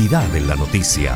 Actualidad en la noticia.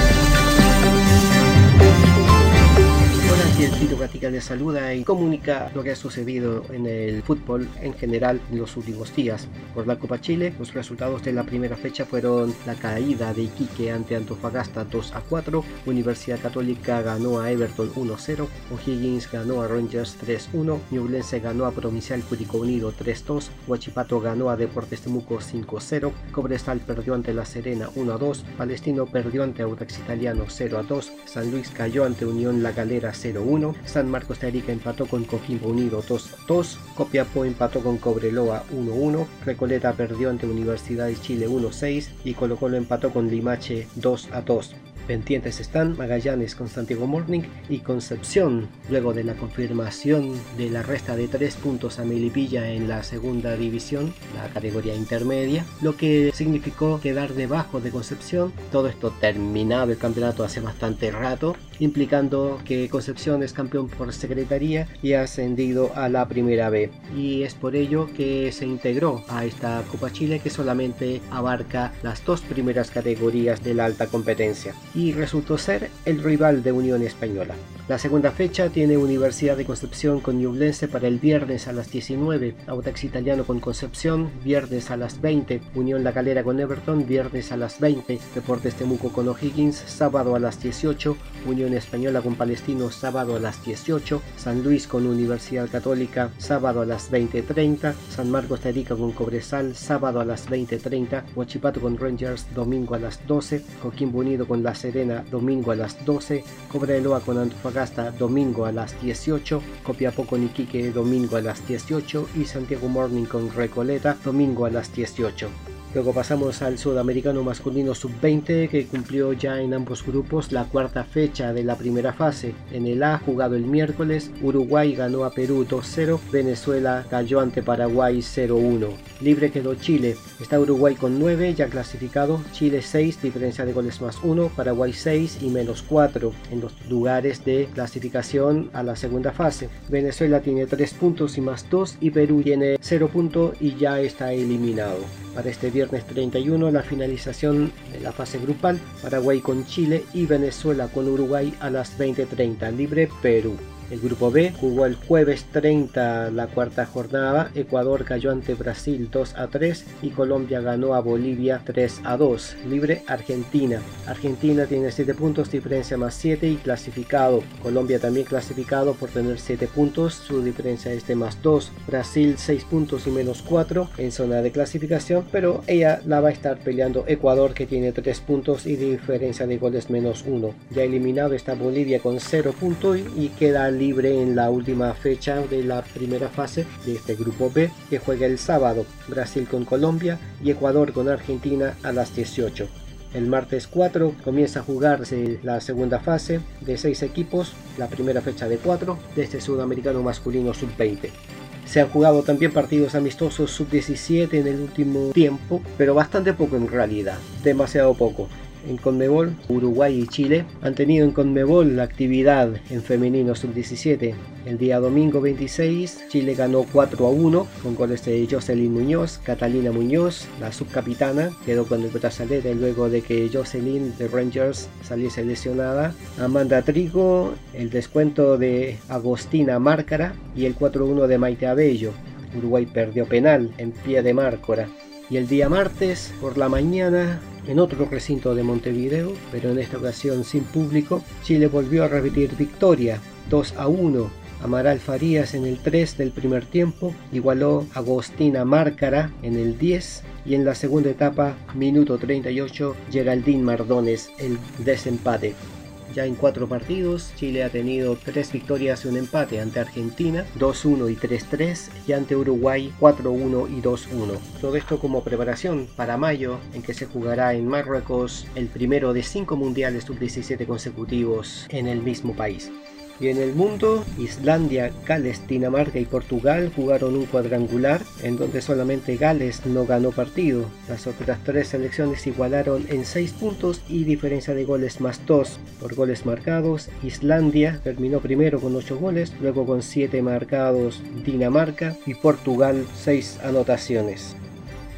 Hola, aquí el Tito Gatica les saluda y comunica lo que ha sucedido en el fútbol en general en los últimos días. Por la Copa Chile, los resultados de la primera fecha fueron la caída de Iquique ante Antofagasta 2-4, Universidad Católica ganó a Everton 1-0, O'Higgins ganó a Rangers 3-1, Ñublense ganó a Provincial Curicó Unido 3-2, Huachipato ganó a Deportes Temuco 5-0, Cobresal perdió ante La Serena 1-2, Palestino perdió ante Audax Italiano 0-2, San Luis cayó ante Unión La Calera 0-1, San Marcos de Arica empató con Coquimbo Unido 2-2, Copiapó empató con Cobreloa 1-1, Recoleta perdió ante Universidad de Chile 1-6 y Colo Colo empató con Limache 2-2. Pendientes están Magallanes con Santiago Morning y Concepción, luego de la confirmación de la resta de 3 puntos a Melipilla en la segunda división, la categoría intermedia, lo que significó quedar debajo de Concepción. Todo esto terminado el campeonato hace bastante rato, implicando que Concepción es campeón por secretaría y ha ascendido a la primera B, y es por ello que se integró a esta Copa Chile, que solamente abarca las 2 primeras categorías de la alta competencia, y resultó ser el rival de Unión Española. La segunda fecha tiene Universidad de Concepción con Ñublense para el viernes a las 19, Audax Italiano con Concepción viernes a las 20, Unión La Calera con Everton viernes a las 20, Deportes Temuco con O'Higgins sábado a las 18, Unión Española con Palestino sábado a las 18, San Luis con Universidad Católica sábado a las 20:30, San Marcos de Arica con Cobresal sábado a las 20:30, Huachipato con Rangers domingo a las 12, Coquimbo Unido con La Serena domingo a las 12, Cobreloa con Antofagasta domingo a las 18, Copiapó con Iquique domingo a las 18 y Santiago Morning con Recoleta domingo a las 18. Luego pasamos al sudamericano masculino sub-20, que cumplió ya en ambos grupos la cuarta fecha de la primera fase. En el A, jugado el miércoles, Uruguay ganó a Perú 2-0, Venezuela cayó ante Paraguay 0-1. Libre quedó Chile, está Uruguay con 9 ya clasificado, Chile 6, diferencia de goles más 1, Paraguay 6 y menos 4 en los lugares de clasificación a la segunda fase. Venezuela tiene 3 puntos y más 2 y Perú tiene 0 puntos y ya está eliminado. Para este viernes 31 la finalización de la fase grupal, Paraguay con Chile y Venezuela con Uruguay a las 20:30, libre Perú. El grupo B jugó el jueves 30 la cuarta jornada, Ecuador cayó ante Brasil 2-3 y Colombia ganó a Bolivia 3-2, libre Argentina. Argentina tiene 7 puntos, diferencia más 7 y clasificado. Colombia también clasificado por tener 7 puntos, su diferencia es de más 2. Brasil 6 puntos y menos 4 en zona de clasificación, pero ella la va a estar peleando Ecuador, que tiene 3 puntos y diferencia de goles menos 1. Ya eliminado está Bolivia con 0 puntos y queda libre en la última fecha de la primera fase de este grupo B, que juega el sábado, Brasil con Colombia y Ecuador con Argentina a las 18. El martes 4 comienza a jugarse la segunda fase de 6 equipos, la primera fecha de 4 de este sudamericano masculino sub-20. Se han jugado también partidos amistosos sub-17 en el último tiempo, pero bastante poco en realidad, demasiado poco. En Conmebol, Uruguay y Chile han tenido en Conmebol la actividad en femenino sub-17. El día domingo 26, Chile ganó 4-1 con goles de Jocelyn Muñoz, Catalina Muñoz, la subcapitana, quedó con el brazalete luego de que Jocelyn de Rangers saliese lesionada. Amanda Trigo, el descuento de Agostina Márcara y el 4-1 de Maite Abello. Uruguay perdió penal en pie de Márcora. Y el día martes por la mañana, en otro recinto de Montevideo, pero en esta ocasión sin público, Chile volvió a repetir victoria 2-1. Amaral Farías en el 3 del primer tiempo igualó a Agostina Márcara en el 10 y en la segunda etapa, minuto 38, Geraldine Mardones el desempate. Ya en 4 partidos, Chile ha tenido 3 victorias y un empate ante Argentina, 2-1 y 3-3, y ante Uruguay, 4-1 y 2-1. Todo esto como preparación para mayo, en que se jugará en Marruecos el primero de 5 mundiales sub-17 consecutivos en el mismo país. Y en el mundo, Islandia, Gales, Dinamarca y Portugal jugaron un cuadrangular en donde solamente Gales no ganó partido. Las otras 3 selecciones igualaron en 6 puntos y diferencia de goles más 2. Por goles marcados, Islandia terminó primero con 8 goles, luego con 7 marcados Dinamarca y Portugal 6 anotaciones.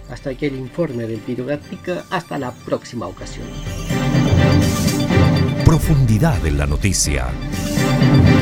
Hasta aquí el informe del Pirogáctica. Hasta la próxima ocasión. Profundidad en la noticia.